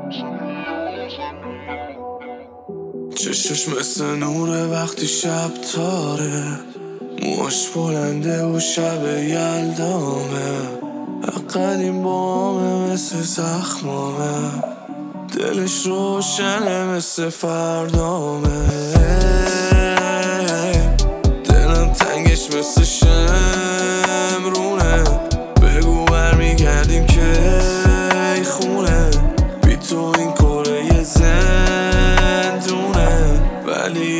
چشش مثل نوره وقتی شب تاره، موهاش بلنده و شب یلدامه، قدیم بامه مثل زخمامه، دلش روشنه مثل فردامه. دلم تنگش مثل شمرونه، بگو برمیگردیم که ای خونه، بی تو این کره زندونه، ولی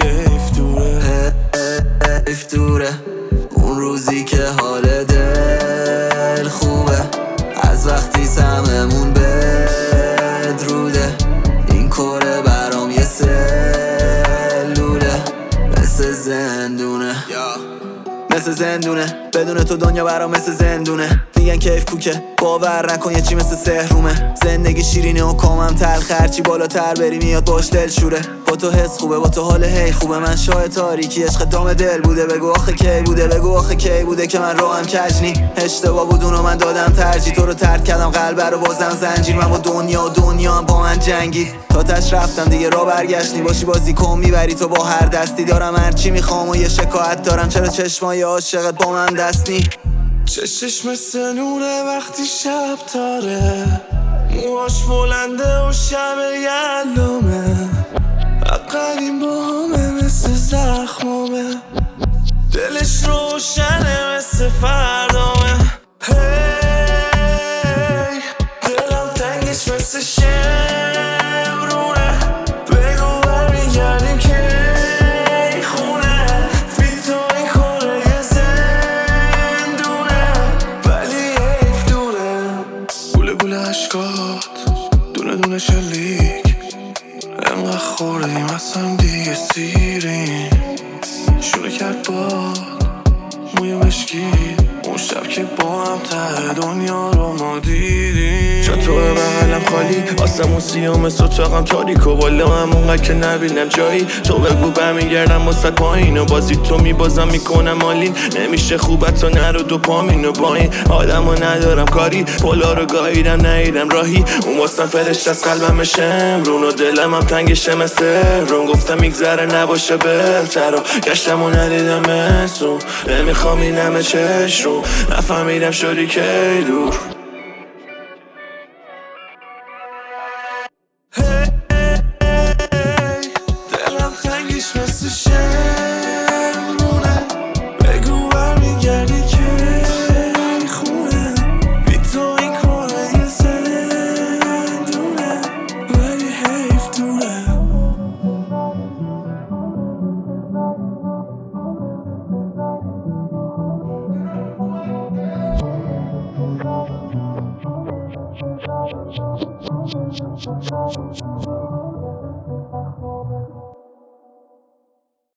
حیف دوره اون روزی که حال دل خوبه، از وقتی سممون بدروده، این کره برام یه سلوله، مثل زندونه مثل زندونه، بدون تو دنیا برام مثل زندونه. میگن کیف کوکه، باور نکن یه چی مثل سحرومه، زندگی شیرینه و کامم تلخ، هرچی بالاتر بری میاد باش دل شوره. با تو حس خوبه، با تو حال هی خوبه، من شاه تاریکی عشق دام دل بوده، بگو آخه کی بوده، بگو آخه کی بوده که من راهم کجنی. اشتباه بود اونو من دادم ترجیح، تو رو ترک کردم قلب رو بازم زنجیر، من با دنیا هم با من جنگید، تا تاش رفتم دیگه را برگشت باشی بازی کن میبری تو با هر دستی، دارم هرچی میخوام و یه شکایت دارم، چرا چشمای عاشقت با من دست نی؟ چشش مثل نوره وقتی شب تاره، موهاش بلنده و شب یلومه، قدیم بامه مثل زخمامه، دلش روشنه مثل فردامه. هی دلم تنگش مثل شمرونه، بگو برمیگردیم که ای خونه، بی تو این کره زندونه، ولی حیف دوره. گوله گوله عشقات دونه دونه شلیک، انقدر خوردیم اصلا دیگه سیرین، شونه کرد باد موی مشکید، اون شب که با هم ته دنیا رو ما دیدیم. چطور بغلم خالی، آسمون سیاه مثل اتاقم تاریک و بالا هم اونقدر که نبینم جایی، تو بگو برمیگردم واسه پایین و بازی تو میبازم میکنم آلین، نمیشه خوبت و نرو دوپامین و با این آدم و ندارم کاری، پولا رو گاهیدم نهیدم راهی، اون واسم فرشت از قلبم شمرون و دلم هم تنگشه مثل رون، گفتم میگذره نباشه بهتر و گشتم و ندیدم اسون، نمیخوام این همه چشم رو نفهمیدم شدی که دور.